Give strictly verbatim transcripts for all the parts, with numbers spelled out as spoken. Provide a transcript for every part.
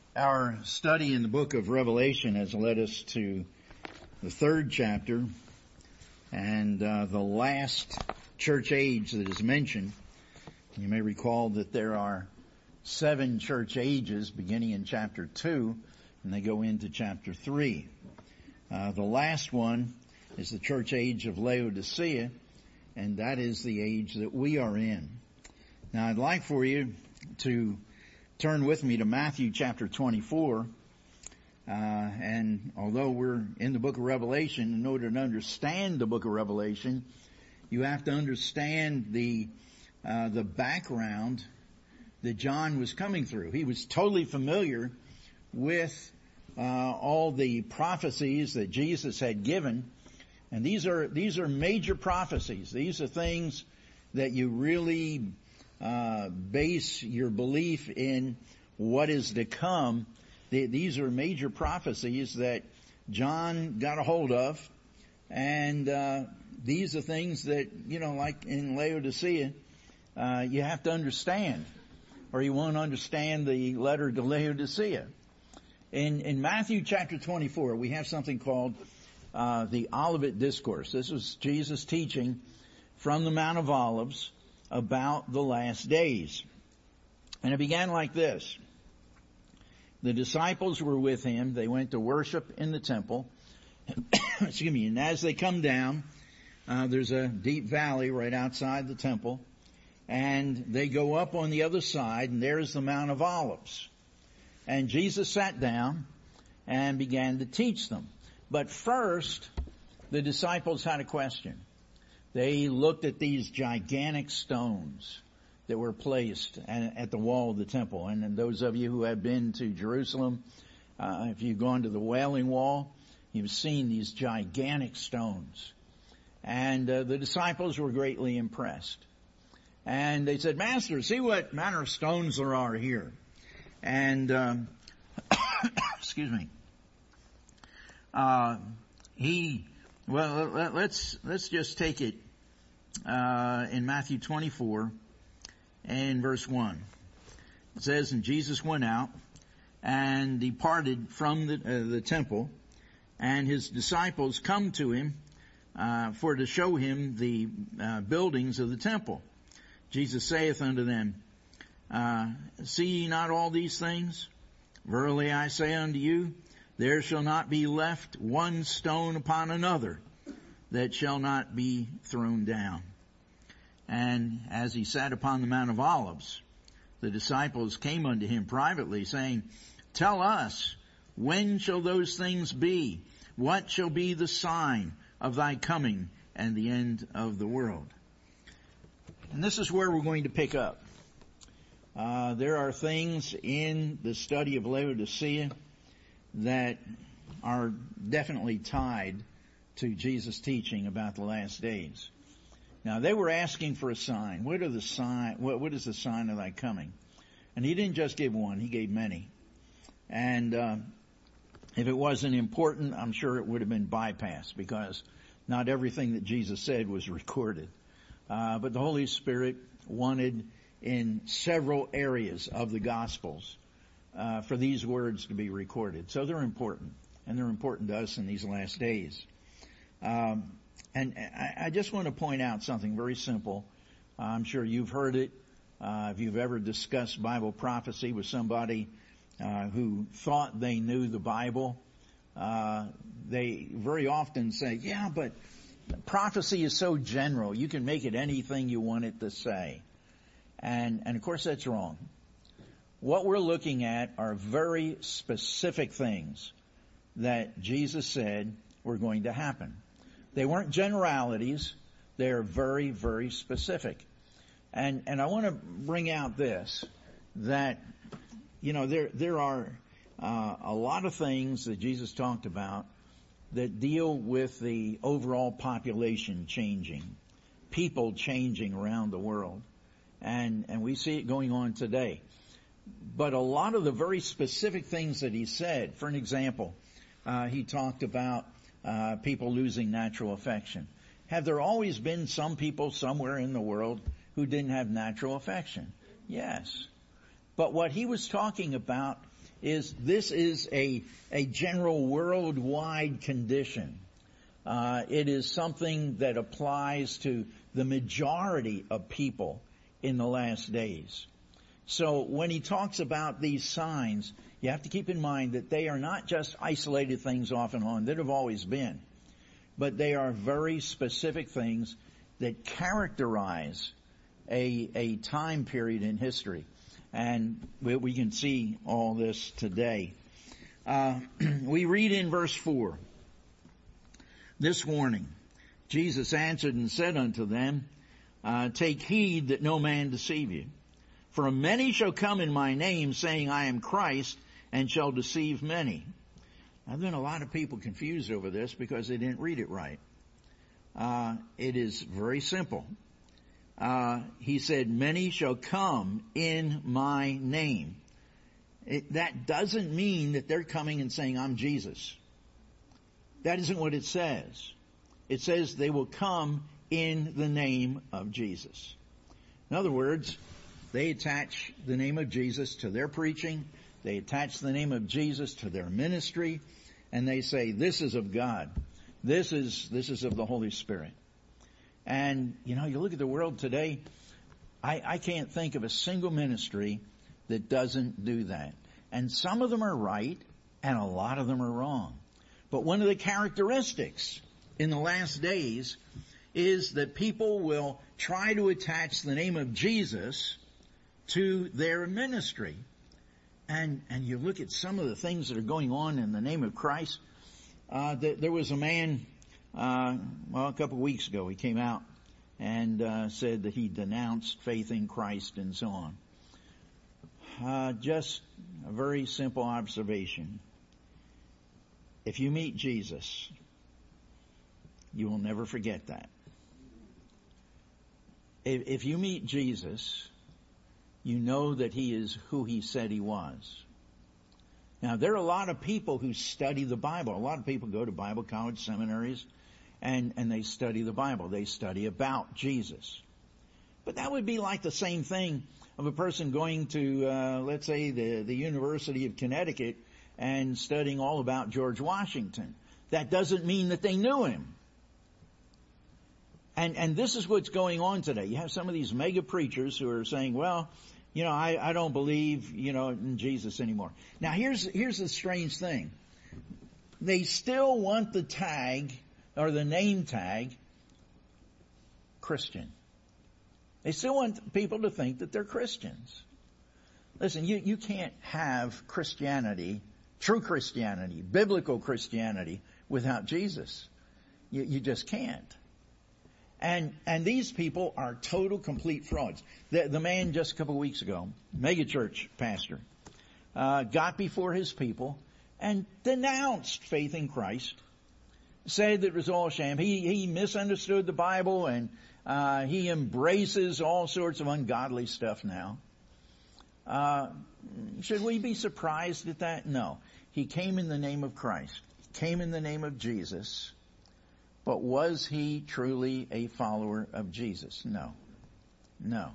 Our study in the book of Revelation has led us to the third chapter and uh, the last church age that is mentioned. You may recall that there are seven church ages beginning in chapter two, and they go into chapter three. Uh, the last one is the church age of Laodicea, and that is the age that we are in. Now I'd like for you to turn with me to Matthew chapter twenty-four, uh, and although we're in the book of Revelation, in order to understand the book of Revelation, you have to understand the uh, the background that John was coming through. He was totally familiar with uh, all the prophecies that Jesus had given, and these are these are major prophecies. These are things that you really Uh, base your belief in what is to come. The, these are major prophecies that John got a hold of, and uh, these are things that, you know, like in Laodicea, uh, you have to understand, or you won't understand the letter to Laodicea. In, in Matthew chapter twenty-four, we have something called uh, the Olivet Discourse. This was Jesus teaching from the Mount of Olives about the last days. And it began like this. The disciples were with him. They went to worship in the temple. Excuse me. And as they come down, uh, there's a deep valley right outside the temple. And they go up on the other side, and there's the Mount of Olives. And Jesus sat down and began to teach them. But first, the disciples had a question. They looked at these gigantic stones that were placed at the wall of the temple. And those of you who have been to Jerusalem, uh, if you've gone to the Wailing Wall, you've seen these gigantic stones. And uh, the disciples were greatly impressed. And they said, Master, see what manner of stones there are here. And, um, excuse me, uh, he... Well, let's let's just take it uh, in Matthew twenty-four and verse one. It says, "And Jesus went out and departed from the, uh, the temple, and his disciples come to him uh, for to show him the uh, buildings of the temple. Jesus saith unto them, uh, See ye not all these things? Verily I say unto you, there shall not be left one stone upon another that shall not be thrown down." And as he sat upon the Mount of Olives, the disciples came unto him privately, saying, Tell us, when shall those things be? What shall be the sign of thy coming and the end of the world? And this is where we're going to pick up. Uh, there are things in the study of Laodicea that are definitely tied to Jesus' teaching about the last days. Now, they were asking for a sign. What are the sign? What, what is the sign of thy coming? And he didn't just give one; he gave many. And uh, if it wasn't important, I'm sure it would have been bypassed, because not everything that Jesus said was recorded. Uh, but the Holy Spirit wanted in several areas of the Gospels Uh, for these words to be recorded. So they're important, and they're important to us in these last days. Um, and I, I just want to point out something very simple. Uh, I'm sure you've heard it. Uh, if you've ever discussed Bible prophecy with somebody uh, who thought they knew the Bible, uh, they very often say, yeah, but prophecy is so general. You can make it anything you want it to say. And, and of course that's wrong. What we're looking at are very specific things that Jesus said were going to happen. They weren't generalities. They're very, very specific. And, and I want to bring out this, that, you know, there, there are uh, a lot of things that Jesus talked about that deal with the overall population changing, people changing around the world. And, and we see it going on today. But a lot of the very specific things that he said, for an example, uh, he talked about uh, people losing natural affection. Have there always been some people somewhere in the world who didn't have natural affection? Yes. But what he was talking about is this is a, a general worldwide condition. Uh, it is something that applies to the majority of people in the last days. So when he talks about these signs, you have to keep in mind that they are not just isolated things off and on that have always been, but they are very specific things that characterize a, a time period in history. And we, we can see all this today. Uh, we read in verse four, this warning, Jesus answered and said unto them, uh, take heed that no man deceive you. For many shall come in my name, saying, I am Christ, and shall deceive many. Now, there have been a lot of people confused over this because they didn't read it right. Uh, it is very simple. Uh, he said, many shall come in my name. It, that doesn't mean that they're coming and saying, I'm Jesus. That isn't what it says. It says they will come in the name of Jesus. In other words, they attach the name of Jesus to their preaching. They attach the name of Jesus to their ministry. And they say, this is of God. This is, this is of the Holy Spirit. And, you know, you look at the world today, I, I can't think of a single ministry that doesn't do that. And some of them are right, and a lot of them are wrong. But one of the characteristics in the last days is that people will try to attach the name of Jesus to their ministry. And, and you look at some of the things that are going on in the name of Christ. Uh, th- there was a man, uh, well, a couple of weeks ago, he came out and, uh, said that he denounced faith in Christ and so on. Uh, just a very simple observation. If you meet Jesus, you will never forget that. If, if you meet Jesus, you know that he is who he said he was. Now, there are a lot of people who study the Bible. A lot of people go to Bible college seminaries and, and they study the Bible. They study about Jesus. But that would be like the same thing of a person going to, uh, let's say, the, the University of Connecticut and studying all about George Washington. That doesn't mean that they knew him. And, and this is what's going on today. You have some of these mega preachers who are saying, well, you know, I, I don't believe, you know, in Jesus anymore. Now here's, here's the strange thing. They still want the tag or the name tag Christian. They still want people to think that they're Christians. Listen, you, you can't have Christianity, true Christianity, biblical Christianity without Jesus. You, you just can't. And, and these people are total, complete frauds. The, the man just a couple of weeks ago, megachurch pastor, uh, got before his people and denounced faith in Christ, said that it was all sham. He, he misunderstood the Bible and, uh, he embraces all sorts of ungodly stuff now. Uh, should we be surprised at that? No. He came in the name of Christ, came in the name of Jesus. But was he truly a follower of Jesus? No. No.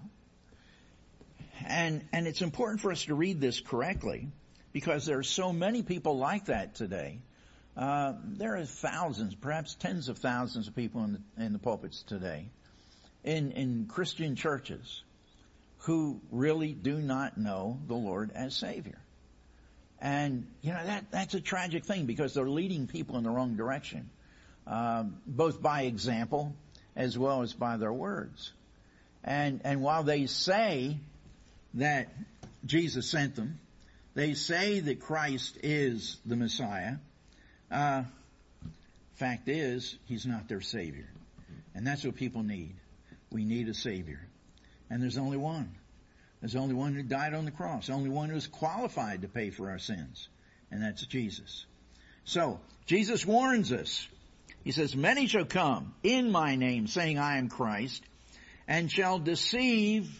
And, and it's important for us to read this correctly because there are so many people like that today. Uh, there are thousands, perhaps tens of thousands of people in the, in the pulpits today in, in Christian churches who really do not know the Lord as Savior. And, you know, that, that's a tragic thing because they're leading people in the wrong direction. Um, both by example as well as by their words. And, and while they say that Jesus sent them, they say that Christ is the Messiah, uh, fact is, he's not their Savior. And that's what people need. We need a Savior. And there's only one. There's only one who died on the cross. Only one who's qualified to pay for our sins. And that's Jesus. So, Jesus warns us. He says, many shall come in my name, saying I am Christ, and shall deceive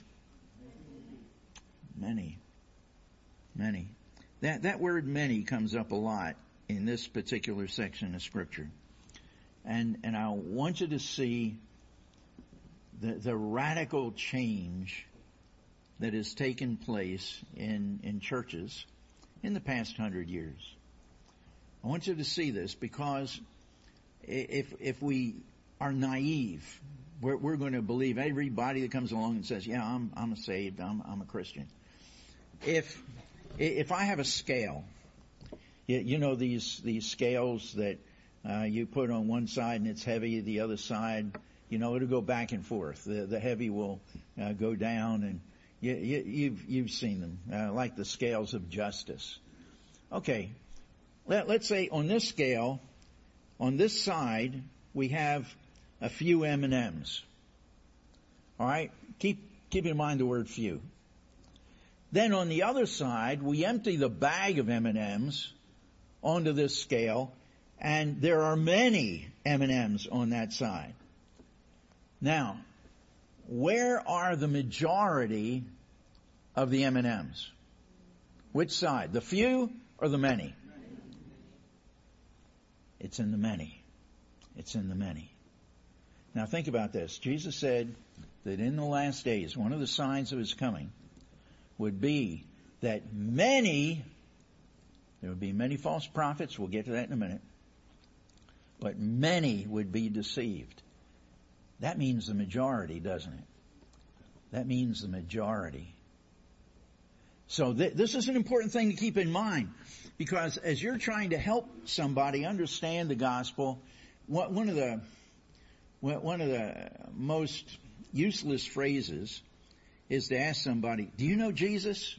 many. Many. That, that word many comes up a lot in this particular section of Scripture. And, and I want you to see the, the radical change that has taken place in, in churches in the past hundred years. I want you to see this, because if if we are naive, we're, we're going to believe everybody that comes along and says, "Yeah, I'm I'm a saved, I'm I'm a Christian." If if I have a scale, you, you know these these scales that uh, you put on one side and it's heavy, the other side, you know, it'll go back and forth. The the heavy will uh, go down, and you, you, you've you've seen them, uh, like the scales of justice. Okay. Let, let's say on this scale, on this side, we have a few M and M's. All right? Keep, keep in mind the word few. Then on the other side, we empty the bag of M and M's onto this scale, and there are many M and M's on that side. Now, where are the majority of the M and M's? Which side? The few or the many? It's in the many. It's in the many. Now think about this. Jesus said that in the last days, one of the signs of his coming would be that many, there would be many false prophets, we'll get to that in a minute, but many would be deceived. That means the majority, doesn't it? That means the majority. So th- this is an important thing to keep in mind, because as you're trying to help somebody understand the gospel, one of the one of the most useless phrases is to ask somebody, "Do you know Jesus?"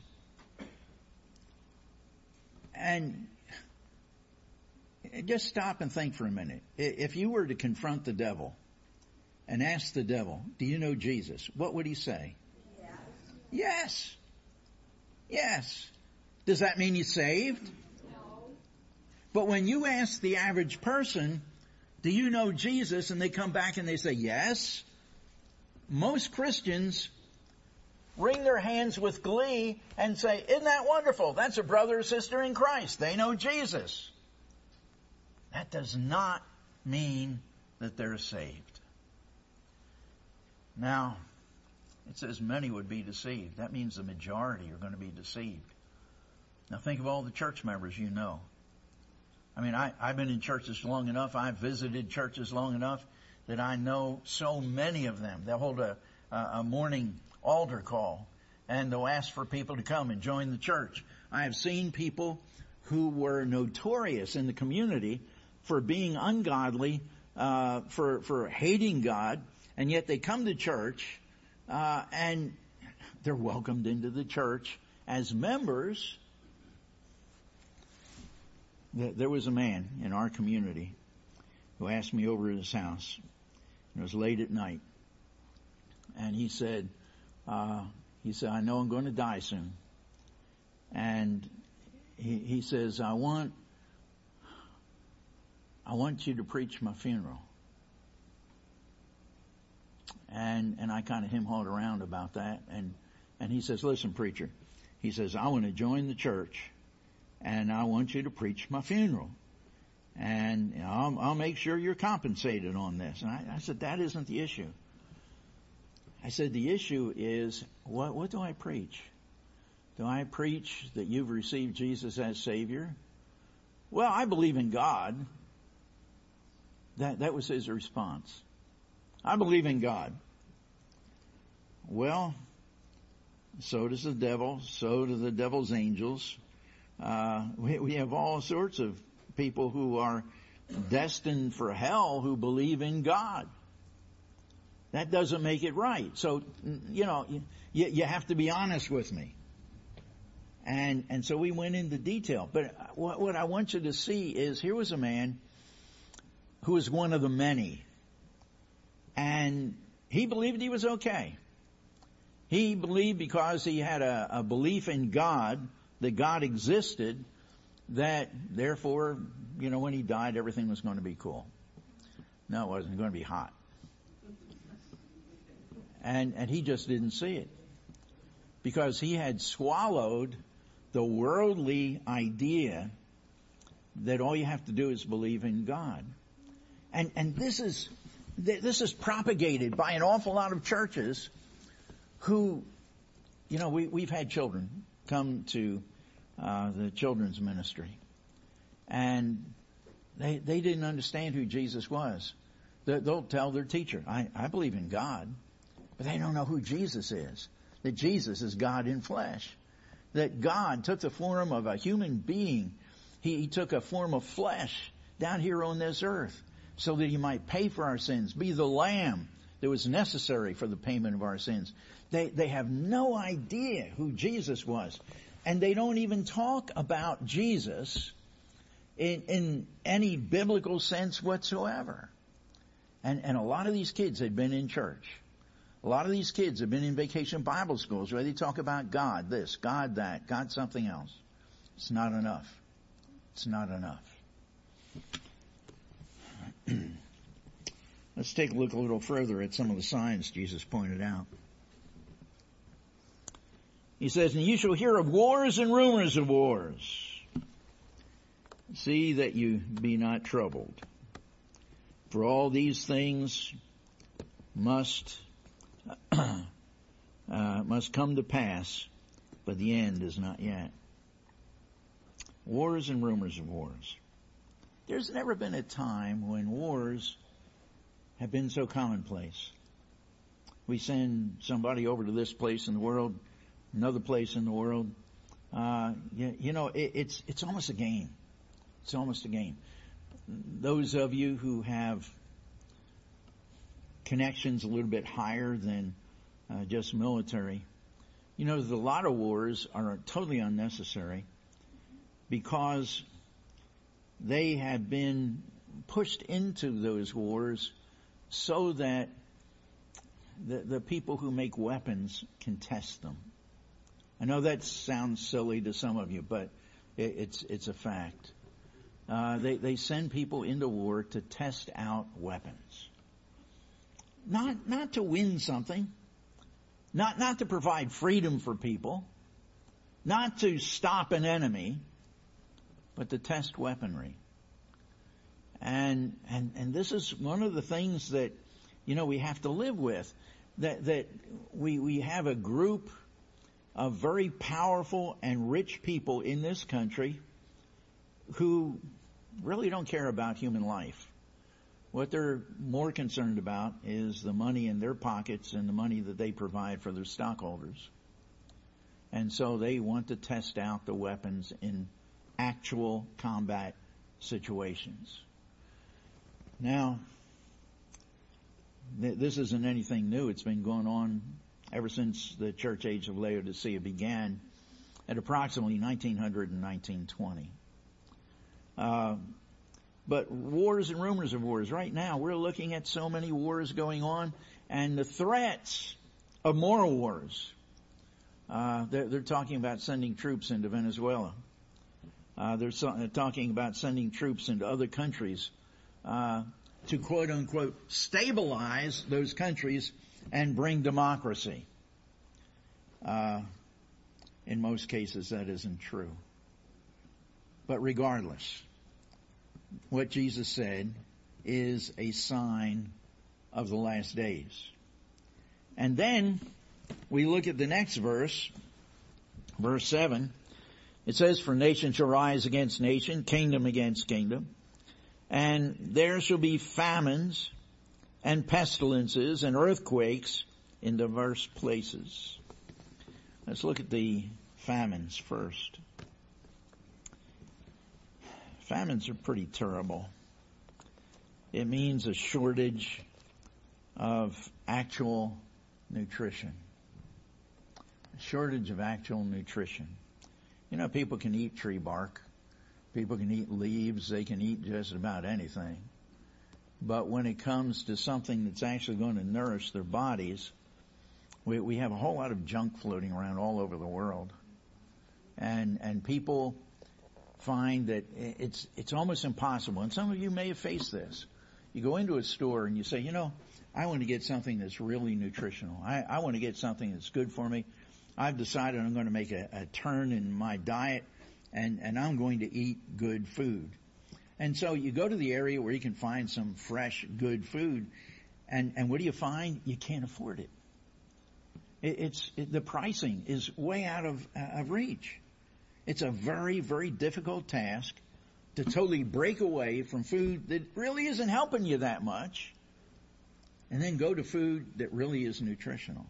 And just stop and think for a minute. If you were to confront the devil and ask the devil, "Do you know Jesus?" what would he say? Yes. Yes. Yes. Does that mean you're saved? No. But when you ask the average person, "Do you know Jesus?" and they come back and they say, "Yes," most Christians wring their hands with glee and say, "Isn't that wonderful? That's a brother or sister in Christ. They know Jesus." That does not mean that they're saved. Now, it says many would be deceived. That means the majority are going to be deceived. Now think of all the church members you know. I mean, I, I've been in churches long enough, I've visited churches long enough that I know so many of them. They'll hold a, a morning altar call and they'll ask for people to come and join the church. I have seen people who were notorious in the community for being ungodly, uh, for, for hating God, and yet they come to church Uh, and they're welcomed into the church as members. There was a man in our community who asked me over at his house. It was late at night. And he said, uh, he said, "I know I'm going to die soon." And he, he says, I want, I want you to preach my funeral. And, and I kind of hem-hawed around about that. And, and he says, "Listen, preacher," he says, "I want to join the church and I want you to preach my funeral. And you know, I'll, I'll make sure you're compensated on this." And I, I said, "That isn't the issue." I said, "The issue is, what, what do I preach? Do I preach that you've received Jesus as Savior?" "Well, I believe in God." That, that was his response. "I believe in God." Well, so does the devil, so do the devil's angels. Uh, we, we have all sorts of people who are destined for hell who believe in God. That doesn't make it right. So, you know, you, you have to be honest with me. And, and so we went into detail. But what, what I want you to see is, here was a man who was one of the many. And he believed he was okay. He believed because he had a, a belief in God, that God existed, that therefore, you know, when he died, everything was going to be cool. No, it wasn't. Going to be hot. And, and he just didn't see it. Because he had swallowed the worldly idea that all you have to do is believe in God. And, and this is, this is propagated by an awful lot of churches who, you know, we, we've had children come to uh, the children's ministry. And they, they didn't understand who Jesus was. They, they'll tell their teacher, I, I believe in God, but they don't know who Jesus is. That Jesus is God in flesh. That God took the form of a human being. He, he took a form of flesh down here on this earth so that he might pay for our sins, be the lamb that was necessary for the payment of our sins. They, they have no idea who Jesus was. And they don't even talk about Jesus in, in any biblical sense whatsoever. And, and a lot of these kids had been in church. A lot of these kids have been in vacation Bible schools where they talk about God this, God that, God something else. It's not enough. It's not enough. Let's take a look a little further at some of the signs Jesus pointed out. He says, and you shall hear of wars and rumors of wars. See that you be not troubled. For all these things must uh, must come to pass, but the end is not yet. Wars and rumors of wars. There's never been a time when wars have been so commonplace. We send somebody over to this place in the world, another place in the world. Uh, you, you know, it, it's it's almost a game. It's almost a game. Those of you who have connections a little bit higher than uh, just military, you know that a lot of wars are totally unnecessary because they have been pushed into those wars so that the, the people who make weapons can test them. I know that sounds silly to some of you, but it, it's it's a fact. Uh, they they send people into war to test out weapons, not not to win something, not not to provide freedom for people, not to stop an enemy, but to test weaponry. And and and this is one of the things that, you know, we have to live with. That that we we have a group of very powerful and rich people in this country who really don't care about human life. What they're more concerned about is the money in their pockets and the money that they provide for their stockholders. And so they want to test out the weapons in actual combat situations. Now, th- this isn't anything new. It's been going on ever since the church age of Laodicea began at approximately nineteen hundred and nineteen twenty. Uh, but wars and rumors of wars. Right now, we're looking at so many wars going on, and the threats of more wars. Uh, they're, they're talking about sending troops into Venezuela. Uh, they're, so, they're talking about sending troops into other countries uh, to quote unquote stabilize those countries and bring democracy. Uh, in most cases, that isn't true. But regardless, what Jesus said is a sign of the last days. And then we look at the next verse, verse seven. It says, for nation shall rise against nation, kingdom against kingdom, and there shall be famines and pestilences and earthquakes in diverse places. Let's look at the famines first. Famines are pretty terrible. It means a shortage of actual nutrition. A shortage of actual nutrition. You know, people can eat tree bark. People can eat leaves. They can eat just about anything. But when it comes to something that's actually going to nourish their bodies, we, we have a whole lot of junk floating around all over the world. And, and people find that it's, it's almost impossible. And some of you may have faced this. You go into a store and you say, you know, I want to get something that's really nutritional. I, I want to get something that's good for me. I've decided I'm going to make a, a turn in my diet and, and I'm going to eat good food. And so you go to the area where you can find some fresh, good food, and, and what do you find? You can't afford it. it it's it, the pricing is way out of uh, of reach. It's a very, very difficult task to totally break away from food that really isn't helping you that much and then go to food that really is nutritional.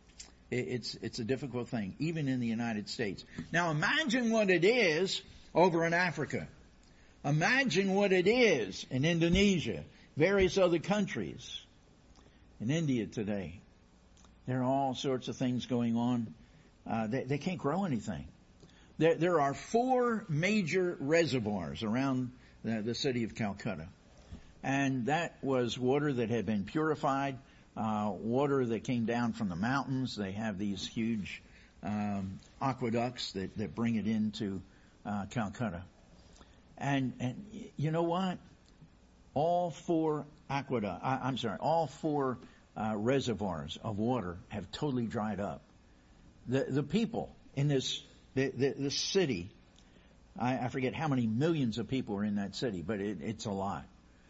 It's, it's a difficult thing, even in the United States. Now imagine what it is over in Africa. Imagine what it is in Indonesia, various other countries, in India today. There are all sorts of things going on. Uh, they, they can't grow anything. There, there are four major reservoirs around the, the city of Calcutta. And that was water that had been purified, uh, water that came down from the mountains. They have these huge um, aqueducts that, that bring it into uh, Calcutta. And, and you know what? All four aqueducts, I'm sorry, all four uh, reservoirs of water have totally dried up. The, the people in this, the, the, the city, I, I forget how many millions of people are in that city, but it, it's a lot.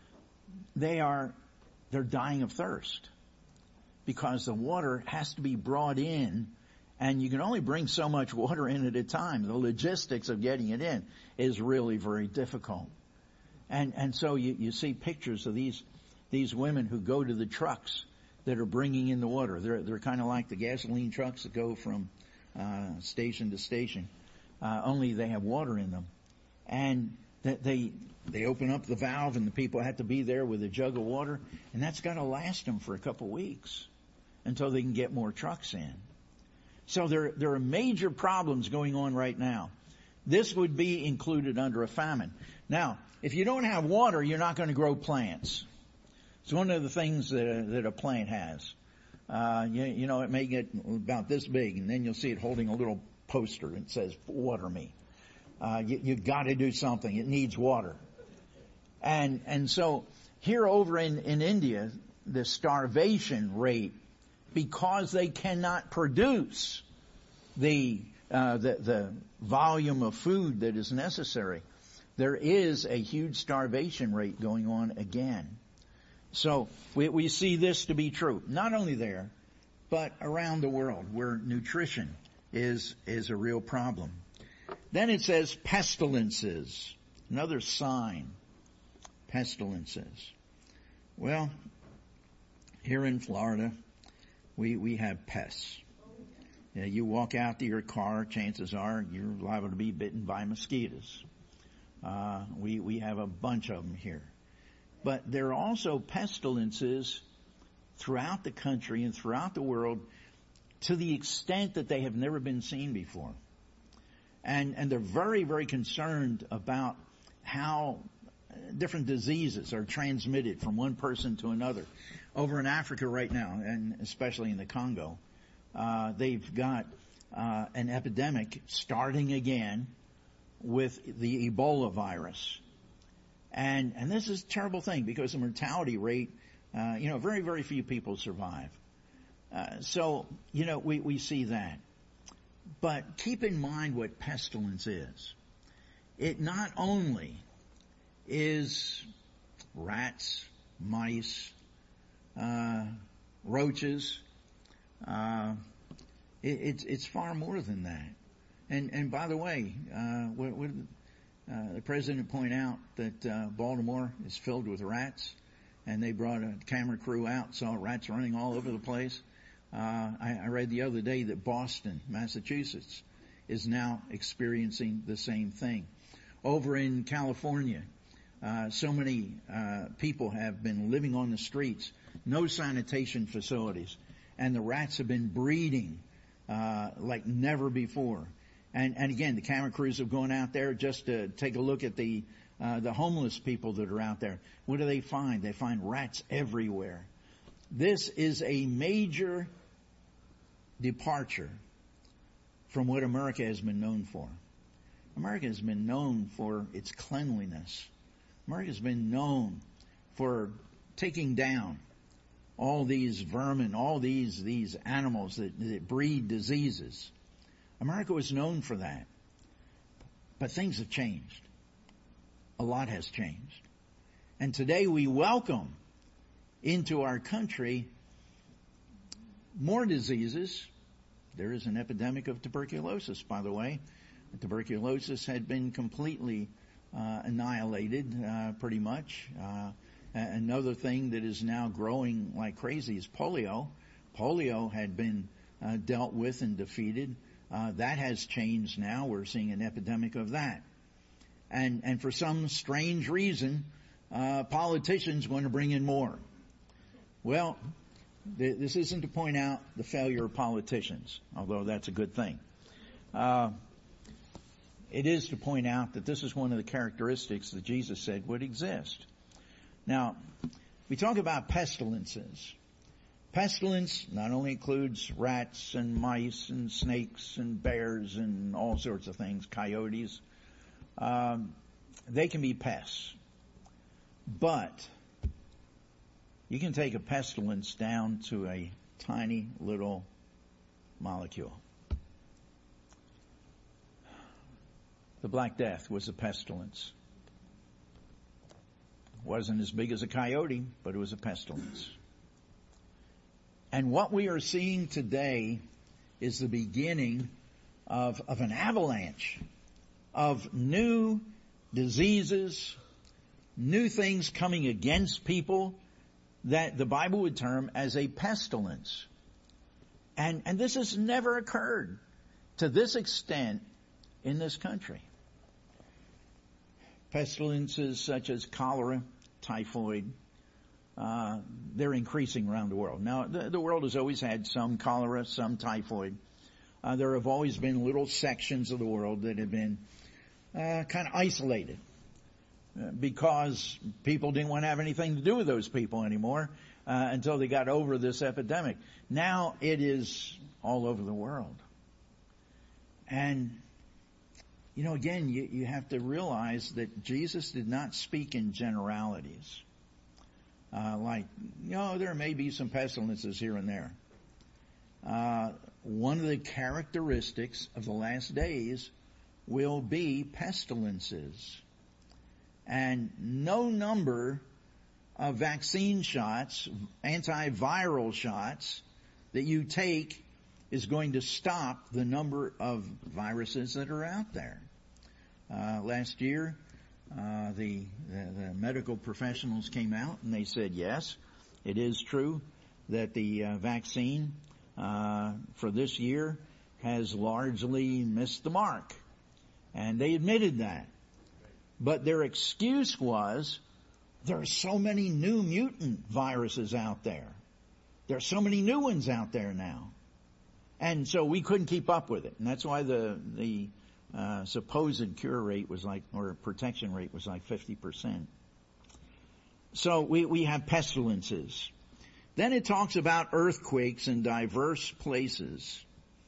They are, they're dying of thirst because the water has to be brought in, and you can only bring so much water in at a time. The logistics of getting it in is really very difficult. And, and so you, you see pictures of these, these women who go to the trucks that are bringing in the water. They're, they're kind of like the gasoline trucks that go from, uh, station to station. Uh, only they have water in them. And that they, they open up the valve and the people have to be there with a jug of water, and that's got to last them for a couple of weeks until they can get more trucks in. So there, there are major problems going on right now. This would be included under a famine. Now, if you don't have water, you're not going to grow plants. It's one of the things that a, that a plant has. Uh, you, you know, it may get about this big, and then you'll see it holding a little poster that says, "Water me." Uh, you, you got to do something. It needs water. And, and so here over in, in India, the starvation rate, because they cannot produce the, uh, the, the volume of food that is necessary, there is a huge starvation rate going on again. So we, we see this to be true, not only there, but around the world where nutrition is, is a real problem. Then it says pestilences. Another sign. Pestilences. Well, here in Florida, we, we have pests. You know, you walk out to your car, chances are you're liable to be bitten by mosquitoes. Uh, we, we have a bunch of them here. But there are also pestilences throughout the country and throughout the world to the extent that they have never been seen before. And, and they're very, very concerned about how different diseases are transmitted from one person to another. Over in Africa right now, and especially in the Congo, uh, they've got uh, an epidemic starting again with the Ebola virus. And, and this is a terrible thing because the mortality rate, uh, you know, very, very few people survive. Uh, so, you know, we, we see that. But keep in mind what pestilence is. It not only is rats, mice, uh, roaches, uh, it, it's, it's far more than that. And, and by the way, uh, what, what did uh, the president point out that, uh, Baltimore is filled with rats, and they brought a camera crew out, saw rats running all over the place. Uh, I, I read the other day that Boston, Massachusetts, is now experiencing the same thing. Over in California, uh, so many uh, people have been living on the streets, no sanitation facilities, and the rats have been breeding uh, like never before. And, and again, the camera crews have gone out there just to take a look at the uh, the homeless people that are out there. What do they find? They find rats everywhere. This is a major departure from what America has been known for. America has been known for its cleanliness. America has been known for taking down all these vermin, all these, these animals that, that breed diseases. America was known for that. But things have changed. A lot has changed. And today we welcome into our country more diseases. There is an epidemic of tuberculosis, by the way. Tuberculosis had been completely uh, annihilated, uh, pretty much. Uh, another thing that is now growing like crazy is polio. Polio had been uh, dealt with and defeated. Uh, that has changed now. We're seeing an epidemic of that. And, and for some strange reason, uh, politicians want to bring in more. Well, th- this isn't to point out the failure of politicians, although that's a good thing. Uh, it is to point out that this is one of the characteristics that Jesus said would exist. Now, we talk about pestilences. Pestilence not only includes rats and mice and snakes and bears and all sorts of things, coyotes. Um, they can be pests. But you can take a pestilence down to a tiny little molecule. The Black Death was a pestilence. Wasn't as big as a coyote, but it was a pestilence. And what we are seeing today is the beginning of, of an avalanche of new diseases, new things coming against people that the Bible would term as a pestilence. And, and this has never occurred to this extent in this country. Pestilences such as cholera, typhoid, uh, they're increasing around the world. Now, the, the world has always had some cholera, some typhoid. Uh, there have always been little sections of the world that have been uh, kind of isolated uh, because people didn't want to have anything to do with those people anymore uh, until they got over this epidemic. Now it is all over the world. And You know, again, you, you have to realize that Jesus did not speak in generalities. Uh, like, you know, there may be some pestilences here and there. Uh, one of the characteristics of the last days will be pestilences. And no number of vaccine shots, antiviral shots that you take is going to stop the number of viruses that are out there. Uh, last year, uh, the, the, the medical professionals came out and they said, yes, it is true that the uh, vaccine uh, for this year has largely missed the mark. And they admitted that. But their excuse was, there are so many new mutant viruses out there. There are so many new ones out there now. And so we couldn't keep up with it. And that's why the, the, uh, supposed cure rate was like, or protection rate was like fifty percent. So we, we have pestilences. Then it talks about earthquakes in diverse places.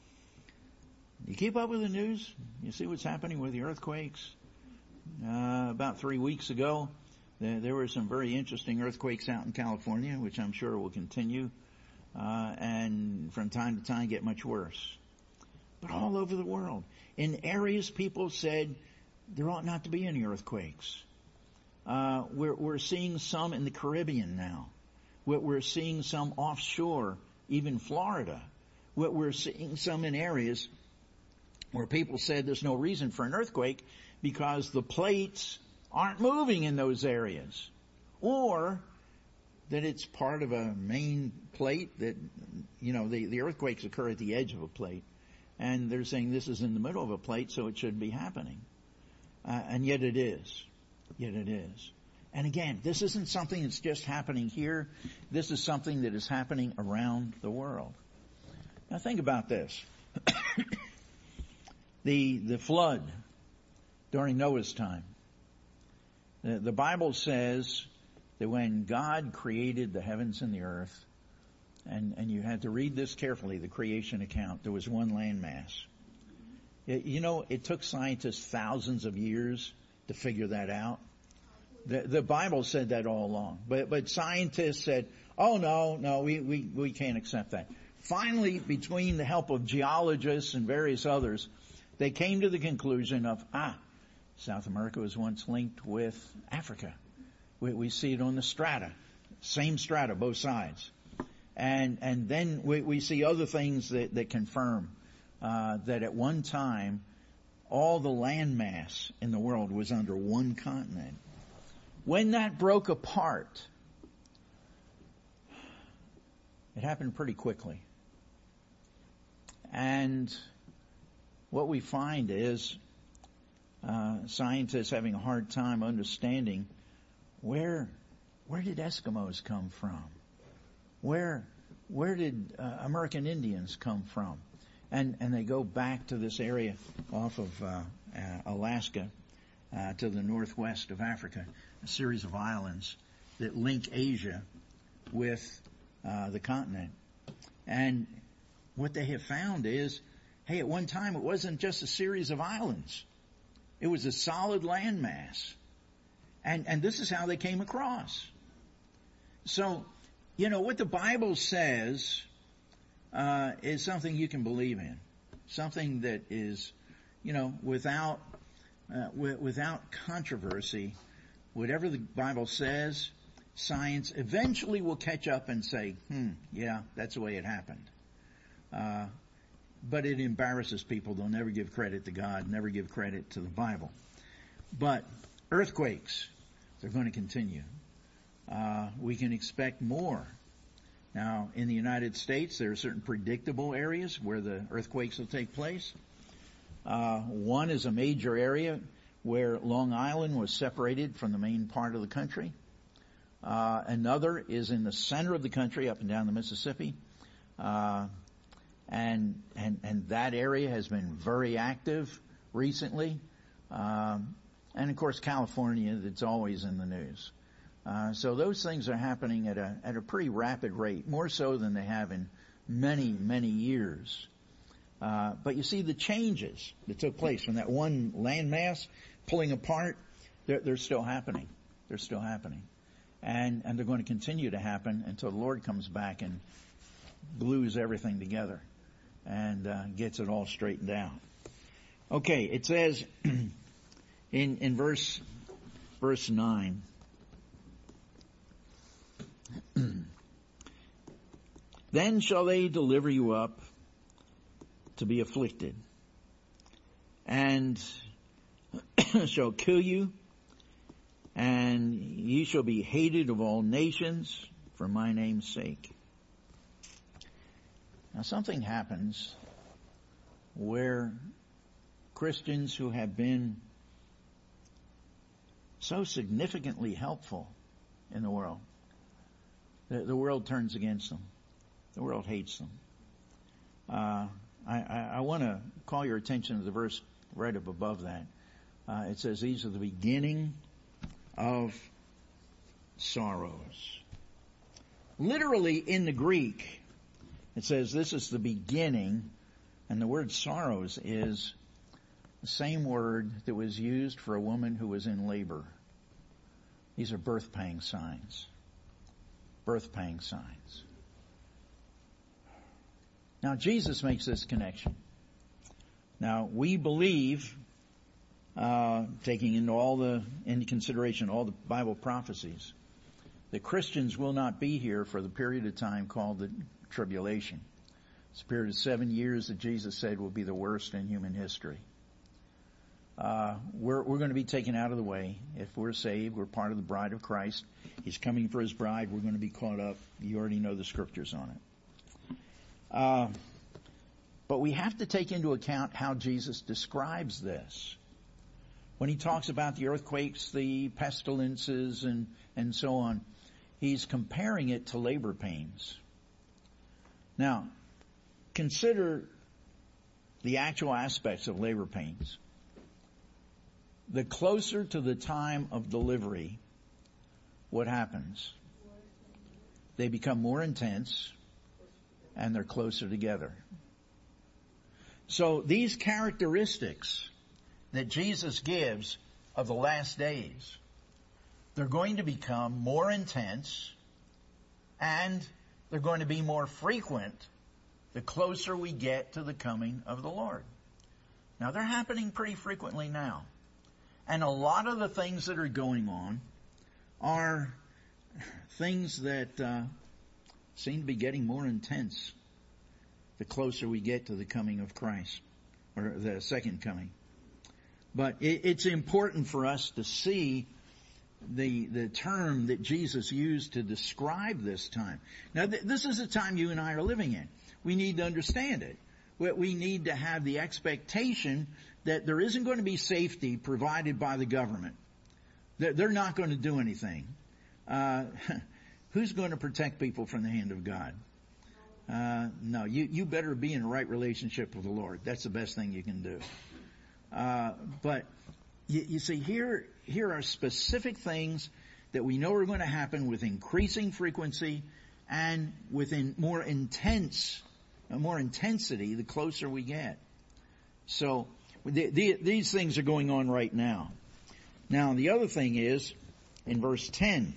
You keep up with the news? You see what's happening with the earthquakes? Uh, about three weeks ago, there, there were some very interesting earthquakes out in California, which I'm sure will continue. Uh, and from time to time get much worse. But all over the world. In areas people said there ought not to be any earthquakes. Uh, we're, we're seeing some in the Caribbean now. We're, we're seeing some offshore, even Florida. We're, we're seeing some in areas where people said there's no reason for an earthquake because the plates aren't moving in those areas. Or that it's part of a main plate that, you know, the, the earthquakes occur at the edge of a plate. And they're saying this is in the middle of a plate, so it should be happening. Uh, and yet it is. Yet it is. And again, this isn't something that's just happening here. This is something that is happening around the world. Now think about this. the, the flood during Noah's time. The, the Bible says that when God created the heavens and the earth, and, and you had to read this carefully, the creation account, there was one landmass. It, you know, it took scientists thousands of years to figure that out. The, the Bible said that all along. But, but scientists said, oh no, no, we, we, we can't accept that. Finally, between the help of geologists and various others, they came to the conclusion of, ah, South America was once linked with Africa. We, we see it on the strata. Same strata, both sides. And, and then we, we see other things that, that confirm, uh, that at one time, all the landmass in the world was under one continent. When that broke apart, it happened pretty quickly. And what we find is uh, scientists having a hard time understanding where where did Eskimos come from? Where where did uh, American Indians come from? And and they go back to this area off of uh, uh, Alaska uh, to the northwest of Africa, a series of islands that link Asia with uh, the continent. And what they have found is, hey, at one time it wasn't just a series of islands. It was a solid landmass. And, and this is how they came across. So, you know, what the Bible says, uh, is something you can believe in. Something that is, you know, without, uh, w- without controversy. Whatever the Bible says, science eventually will catch up and say, hmm, yeah, that's the way it happened. Uh, but it embarrasses people. They'll never give credit to God, never give credit to the Bible. But earthquakes, they're going to continue. Uh, we can expect more. Now, in the United States, there are certain predictable areas where the earthquakes will take place. Uh, one is a major area where Long Island was separated from the main part of the country. Uh, another is in the center of the country, up and down the Mississippi. Uh, and, and, and that area has been very active recently. Um, and of course, California, that's always in the news. Uh, so those things are happening at a, at a pretty rapid rate, more so than they have in many, many years. Uh, but you see the changes that took place from that one landmass pulling apart, they're, they're still happening. They're still happening. And, and they're going to continue to happen until the Lord comes back and glues everything together and, uh, gets it all straightened out. Okay, it says in, in verse, verse nine, then shall they deliver you up to be afflicted, and shall kill you, and ye shall be hated of all nations for my name's sake. Now something happens where Christians who have been so significantly helpful in the world, the, the world turns against them. The world hates them. Uh, I, I, I want to call your attention to the verse right up above that. Uh, it says, these are the beginning of sorrows. Literally in the Greek, it says this is the beginning, and the word sorrows is the same word that was used for a woman who was in labor. These are birth pang signs. Birth pang signs. Now Jesus makes this connection. Now we believe, uh, taking into all the, into consideration all the Bible prophecies, that Christians will not be here for the period of time called the tribulation. It's a period of seven years that Jesus said will be the worst in human history. Uh, we're, we're going to be taken out of the way. If we're saved, we're part of the bride of Christ. He's coming for his bride. We're going to be caught up. You already know the scriptures on it. Uh, but we have to take into account how Jesus describes this. When he talks about the earthquakes, the pestilences, and, and so on, he's comparing it to labor pains. Now, consider the actual aspects of labor pains. The closer to the time of delivery, what happens? They become more intense and they're closer together. So these characteristics that Jesus gives of the last days, they're going to become more intense and they're going to be more frequent the closer we get to the coming of the Lord. Now they're happening pretty frequently now. And a lot of the things that are going on are things that uh, seem to be getting more intense the closer we get to the coming of Christ, or the second coming. But it, it's important for us to see the the term that Jesus used to describe this time. Now, th- this is the time you and I are living in. We need to understand it. We, we need to have the expectation that there isn't going to be safety provided by the government. They're, they're not going to do anything. Uh, who's going to protect people from the hand of God? Uh, no, you, you better be in a right relationship with the Lord. That's the best thing you can do. Uh, but you, you see, here, here are specific things that we know are going to happen with increasing frequency and with in more intense, more intensity the closer we get. So the, the, these things are going on right now. Now the other thing is in verse ten.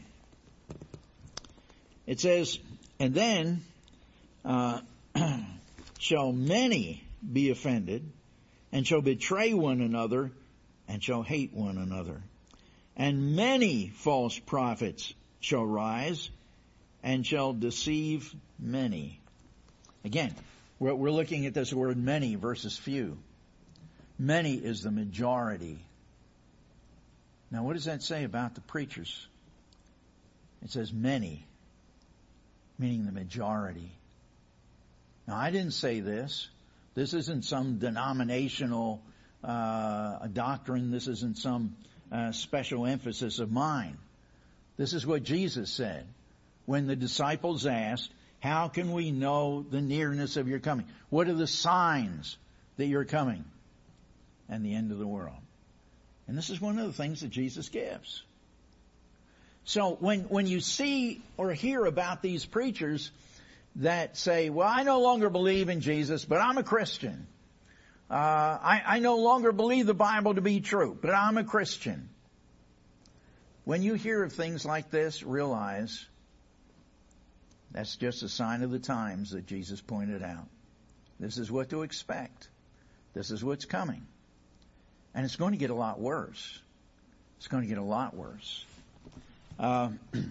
It says, and then uh, shall many be offended, and shall betray one another, and shall hate one another. And many false prophets shall rise, and shall deceive many. Again, we're, we're looking at this word many versus few. Many is the majority. Now what does that say about the preachers? It says many, meaning the majority. Now I didn't say this. This isn't some denominational uh, doctrine. This isn't some uh, special emphasis of mine. This is what Jesus said when the disciples asked, how can we know the nearness of your coming? What are the signs that you're coming and the end of the world? And this is one of the things that Jesus gives. So when, when you see or hear about these preachers that say, well, I no longer believe in Jesus, but I'm a Christian. Uh, I, I no longer believe the Bible to be true, but I'm a Christian. When you hear of things like this, realize that's just a sign of the times that Jesus pointed out. This is what to expect. This is what's coming. And it's going to get a lot worse. It's going to get a lot worse. Uh,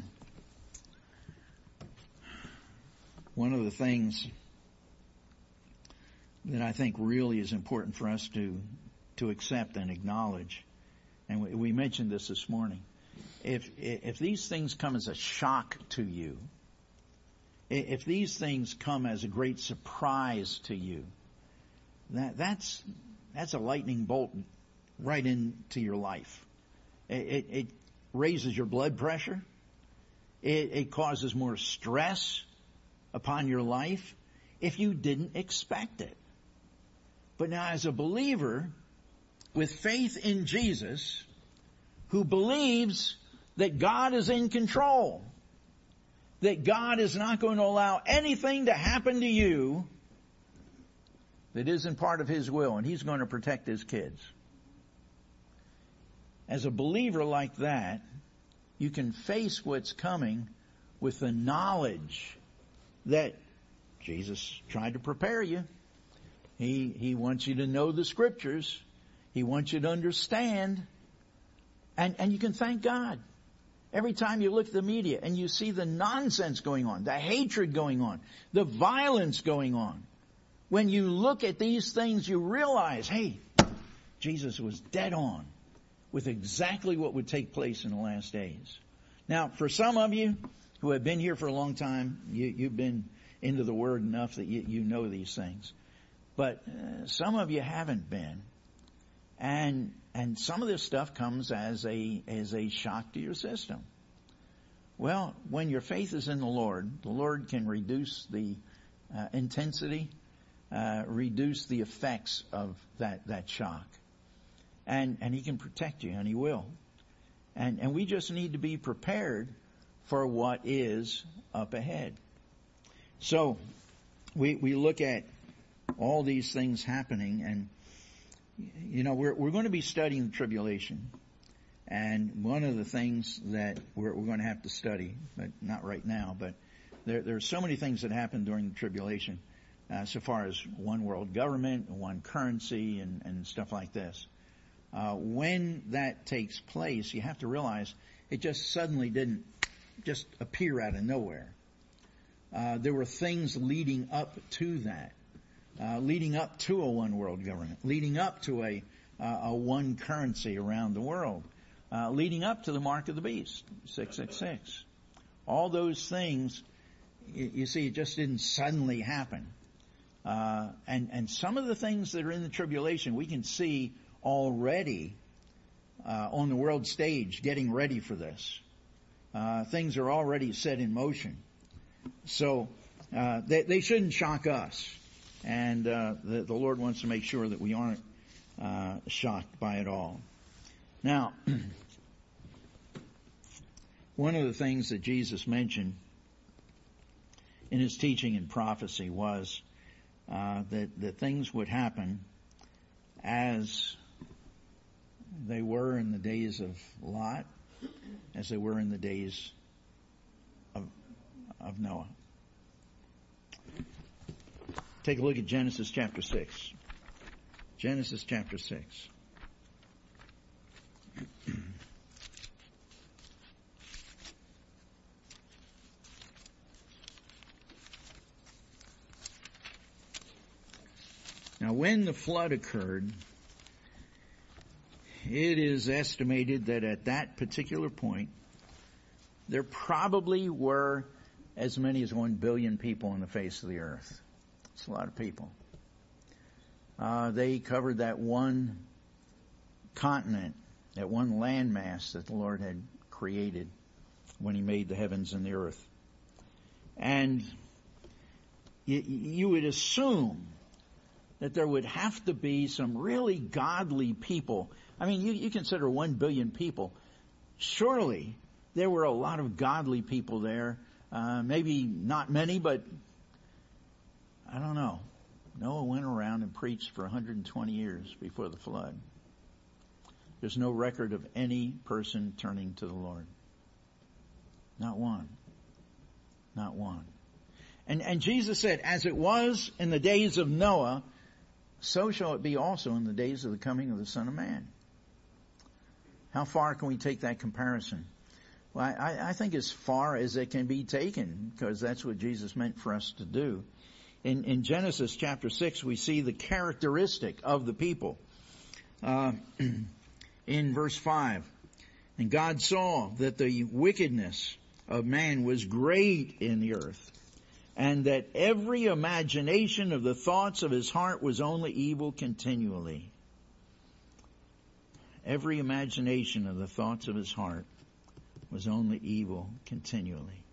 one of the things that I think really is important for us to to accept and acknowledge, and we, we mentioned this this morning, if if these things come as a shock to you, if these things come as a great surprise to you, that that's that's a lightning bolt right into your life. It, it, it raises your blood pressure. It, it causes more stress upon your life if you didn't expect it. But now as a believer with faith in Jesus, who believes that God is in control, that God is not going to allow anything to happen to you that isn't part of His will, and He's going to protect His kids. As a believer like that, you can face what's coming with the knowledge that Jesus tried to prepare you. He, he wants you to know the Scriptures. He wants you to understand. And, and you can thank God. Every time you look at the media and you see the nonsense going on, the hatred going on, the violence going on, when you look at these things, you realize, hey, Jesus was dead on with exactly what would take place in the last days. Now, for some of you who have been here for a long time, you, you've been into the Word enough that you, you know these things. But uh, some of you haven't been. And and some of this stuff comes as a as a shock to your system. Well, when your faith is in the Lord, the Lord can reduce the uh, intensity, uh, reduce the effects of that, that shock. And, and He can protect you, and He will. And, and we just need to be prepared for what is up ahead. So, we, we look at all these things happening, and, you know, we're, we're going to be studying the tribulation. And one of the things that we're, we're going to have to study, but not right now, but there, there are so many things that happen during the tribulation, uh, so far as one world government, one currency, and, and stuff like this. Uh, when that takes place, you have to realize it just suddenly didn't just appear out of nowhere. Uh, there were things leading up to that, uh, leading up to a one world government, leading up to a, uh, a one currency around the world, uh, leading up to the mark of the beast, six six six. All those things, you, you see, it just didn't suddenly happen. Uh, and, and some of the things that are in the tribulation, we can see already, uh, on the world stage, getting ready for this. Uh, things are already set in motion. So, uh, they, they shouldn't shock us. And, uh, the, the Lord wants to make sure that we aren't, uh, shocked by it all. Now, one of the things that Jesus mentioned in his teaching and prophecy was, Uh, that, that things would happen as they were in the days of Lot, as they were in the days of, of Noah. Take a look at Genesis chapter six. Genesis chapter six. Now, when the flood occurred, it is estimated that at that particular point, there probably were as many as one billion people on the face of the earth. It's a lot of people. Uh, they covered that one continent, that one landmass that the Lord had created when he made the heavens and the earth. And you, you would assume that there would have to be some really godly people. I mean, you, you consider one billion people. Surely there were a lot of godly people there. Uh, maybe not many, but I don't know. Noah went around and preached for one hundred twenty years before the flood. There's no record of any person turning to the Lord. Not one. Not one. And, and Jesus said, as it was in the days of Noah, so shall it be also in the days of the coming of the Son of Man. How far can we take that comparison? Well, I, I think as far as it can be taken, because that's what Jesus meant for us to do. In, in Genesis chapter six, we see the characteristic of the people. Uh, in verse five, and God saw that the wickedness of man was great in the earth, and that every imagination of the thoughts of his heart was only evil continually. Every imagination of the thoughts of his heart was only evil continually.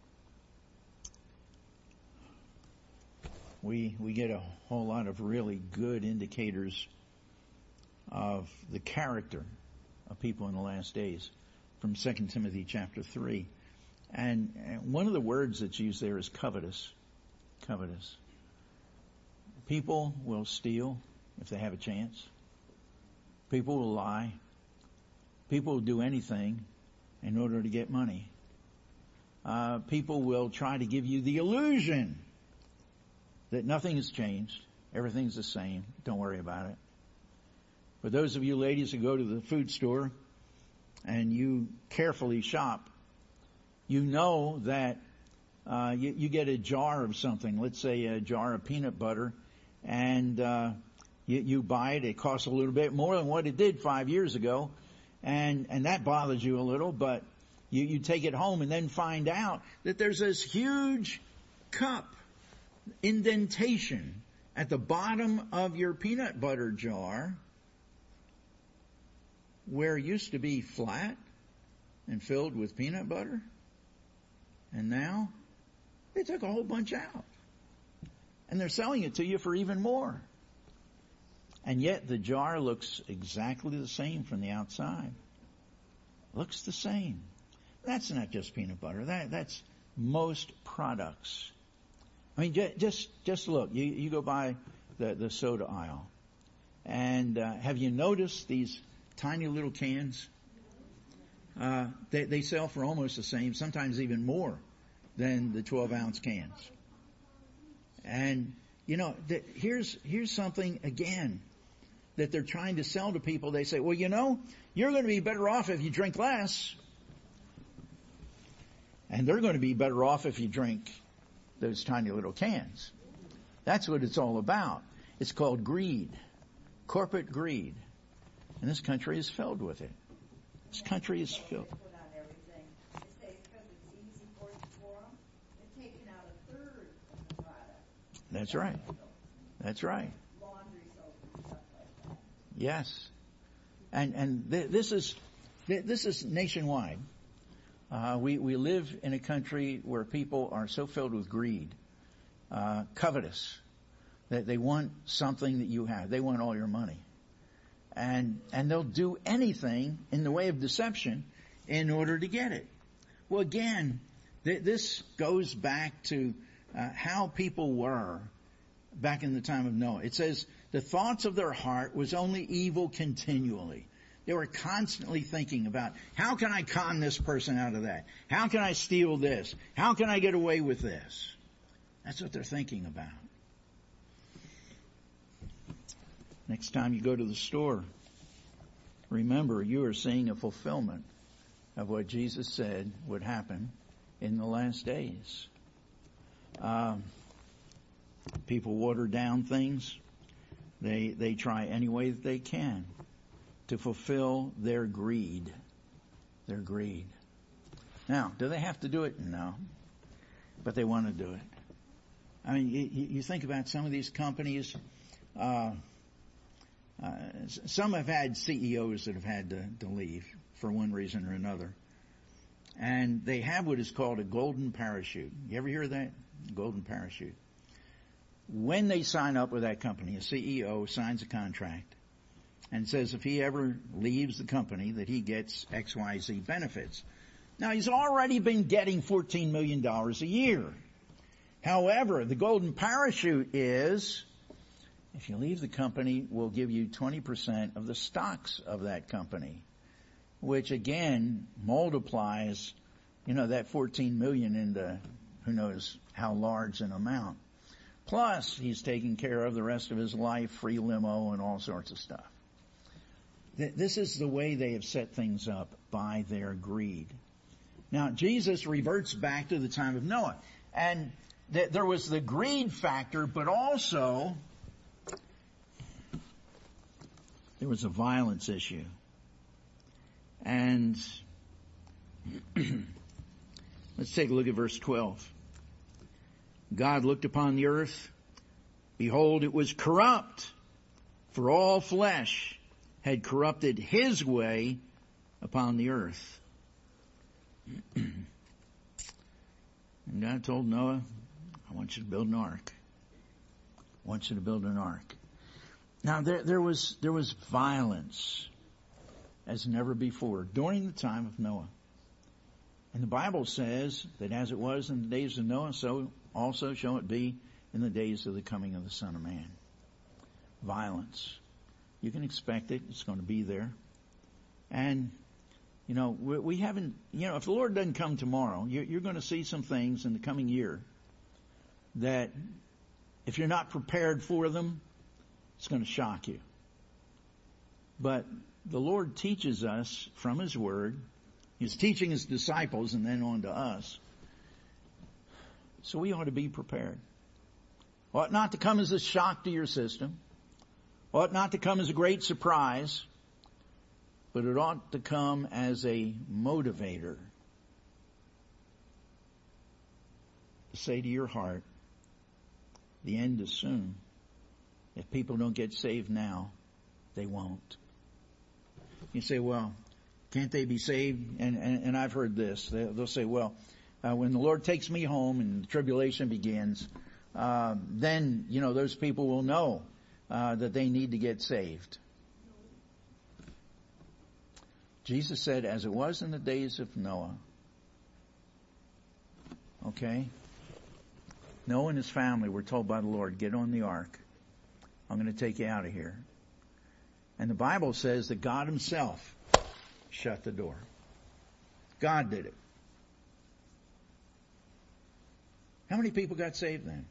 We, we get a whole lot of really good indicators of the character of people in the last days from Second Timothy chapter three. And one of the words that's used there is covetous. Covetous. People will steal if they have a chance. People will lie. People will do anything in order to get money. Uh, people will try to give you the illusion that nothing has changed. Everything's the same. Don't worry about it. For those of you ladies who go to the food store and you carefully shop, you know that uh, you, you get a jar of something, let's say a jar of peanut butter, and uh, you, you buy it. It costs a little bit more than what it did five years ago, and and that bothers you a little. But you, you take it home and then find out that there's this huge cup indentation at the bottom of your peanut butter jar, where it used to be flat and filled with peanut butter. And now, they took a whole bunch out. And they're selling it to you for even more. And yet the jar looks exactly the same from the outside. Looks the same. That's not just peanut butter. That, that's most products. I mean, just, just, just look. You, you go by the, the soda aisle. And, uh, have you noticed these tiny little cans? Uh, they, they sell for almost the same, sometimes even more than the twelve ounce cans. And, you know, th- here's, here's something again that they're trying to sell to people. They say, well, you know, you're going to be better off if you drink less. And they're going to be better off if you drink those tiny little cans. That's what it's all about. It's called greed. Corporate greed. And this country is filled with it. This country is filled. That's right. That's right. Yes. And, and th- this is, th- this is nationwide. Uh, we, we live in a country where people are so filled with greed, uh, covetous, that they want something that you have. They want all your money. And, and they'll do anything in the way of deception in order to get it. Well, again, th- this goes back to uh, how people were back in the time of Noah. It says the thoughts of their heart was only evil continually. They were constantly thinking about, how can I con this person out of that? How can I steal this? How can I get away with this? That's what they're thinking about. Next time you go to the store, remember you are seeing a fulfillment of what Jesus said would happen in the last days. Um, people water down things. They, they try any way that they can to fulfill their greed. Their greed. Now, do they have to do it? No. But they want to do it. I mean, you, you think about some of these companies, uh, uh, some have had C E Os that have had to, to leave for one reason or another. And they have what is called a golden parachute. You ever hear of that? Golden parachute. When they sign up with that company, a C E O signs a contract and says if he ever leaves the company that he gets X Y Z benefits. Now, he's already been getting fourteen million dollars a year. However, the golden parachute is, if you leave the company, we'll give you twenty percent of the stocks of that company, which again multiplies, you know, that fourteen million into who knows how large an amount. Plus, he's taking care of the rest of his life, free limo and all sorts of stuff. This is the way they have set things up by their greed. Now, Jesus reverts back to the time of Noah. And th- there was the greed factor, but also there was a violence issue. And let's take a look at verse twelve. God looked upon the earth. Behold, it was corrupt, for all flesh had corrupted his way upon the earth. And God told Noah, I want you to build an ark. I want you to build an ark. Now there, there was, there was violence as never before during the time of Noah. And the Bible says that as it was in the days of Noah, so also shall it be in the days of the coming of the Son of Man. Violence. You can expect it. It's going to be there. And, you know, we, we haven't, you know, if the Lord doesn't come tomorrow, you're, you're going to see some things in the coming year that if you're not prepared for them, it's going to shock you. But the Lord teaches us from His Word. He's teaching His disciples and then on to us. So we ought to be prepared. Ought not to come as a shock to your system. Ought not to come as a great surprise. But it ought to come as a motivator. To say to your heart, the end is soon. If people don't get saved now, they won't. You say, well, can't they be saved? And, and, and I've heard this. They'll say, well, uh, when the Lord takes me home and the tribulation begins, uh, then, you know, those people will know uh, that they need to get saved. Jesus said, as it was in the days of Noah. Okay? Noah and his family were told by the Lord, get on the ark. I'm going to take you out of here. And the Bible says that God Himself shut the door. God did it. How many people got saved then?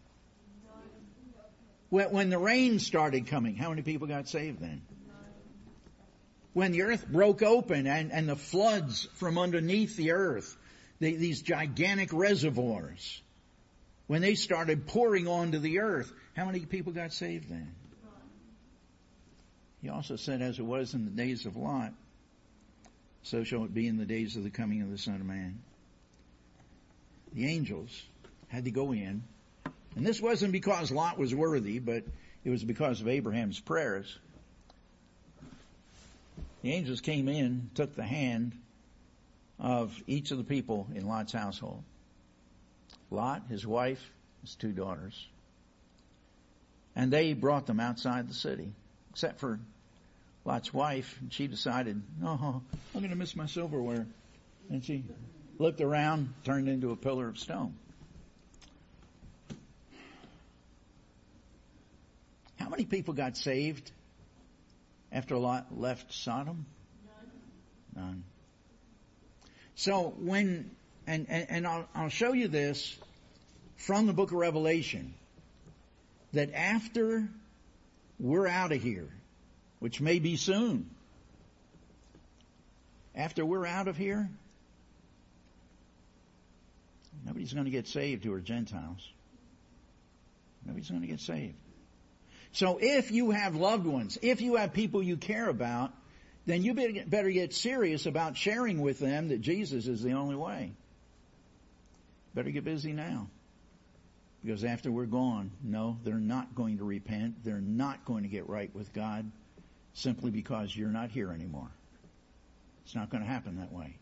When, when the rain started coming, how many people got saved then? When the earth broke open and, and the floods from underneath the earth, the, these gigantic reservoirs, when they started pouring onto the earth, how many people got saved then? He also said, as it was in the days of Lot, so shall it be in the days of the coming of the Son of Man. The angels had to go in. And this wasn't because Lot was worthy, but it was because of Abraham's prayers. The angels came in, took the hand of each of the people in Lot's household. Lot, his wife, his two daughters. And they brought them outside the city, except for Lot's wife. She decided, oh, I'm going to miss my silverware. And she looked around, turned into a pillar of stone. How many people got saved after Lot left Sodom? None. None. So when, and, and, and I'll, I'll show you this from the book of Revelation, that after we're out of here, which may be soon, after we're out of here, nobody's going to get saved who are Gentiles. Nobody's going to get saved. So if you have loved ones, if you have people you care about, then you better get serious about sharing with them that Jesus is the only way. Better get busy now. Because after we're gone, no, they're not going to repent. They're not going to get right with God simply because you're not here anymore. It's not going to happen that way.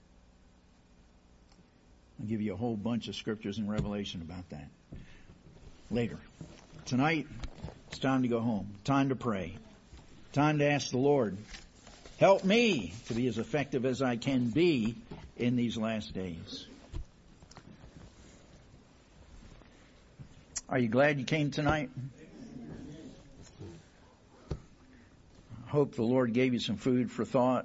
I'll give you a whole bunch of scriptures in Revelation about that later. Tonight, it's time to go home. Time to pray. Time to ask the Lord, help me to be as effective as I can be in these last days. Are you glad you came tonight? I hope the Lord gave you some food for thought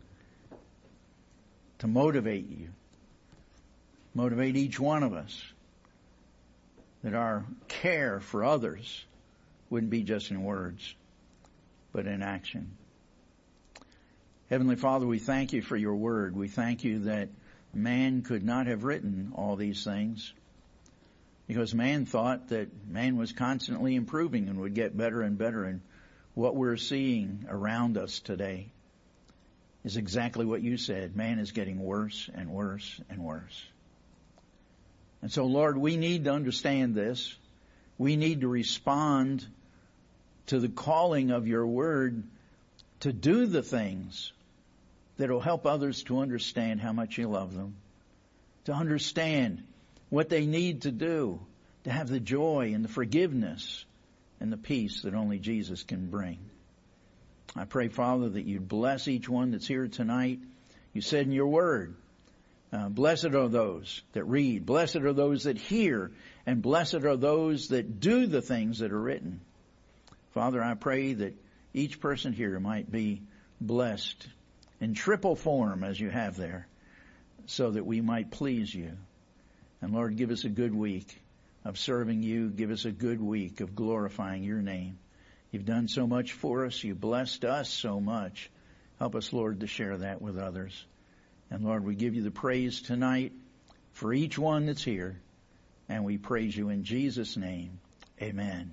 to motivate you. Motivate each one of us that our care for others wouldn't be just in words, but in action. Heavenly Father, we thank you for your word. We thank you that man could not have written all these things because man thought that man was constantly improving and would get better and better. And what we're seeing around us today is exactly what you said. Man is getting worse and worse and worse. And so, Lord, we need to understand this. We need to respond to the calling of your word to do the things that will help others to understand how much you love them, to understand what they need to do to have the joy and the forgiveness and the peace that only Jesus can bring. I pray, Father, that you'd bless each one that's here tonight. You said in your word, uh, blessed are those that read, blessed are those that hear, and blessed are those that do the things that are written. Father, I pray that each person here might be blessed in triple form as you have there, so that we might please you. And Lord, give us a good week of serving you. Give us a good week of glorifying your name. You've done so much for us. You blessed us so much. Help us, Lord, to share that with others. And Lord, we give you the praise tonight for each one that's here. And we praise you in Jesus' name. Amen.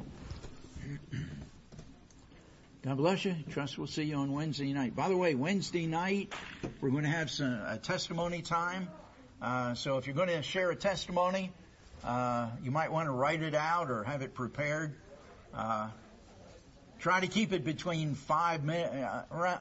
God bless you. Trust we'll see you on Wednesday night. By the way, Wednesday night, we're going to have some a testimony time. Uh, so if you're going to share a testimony, uh, you might want to write it out or have it prepared. Uh, try to keep it between five minutes, uh, around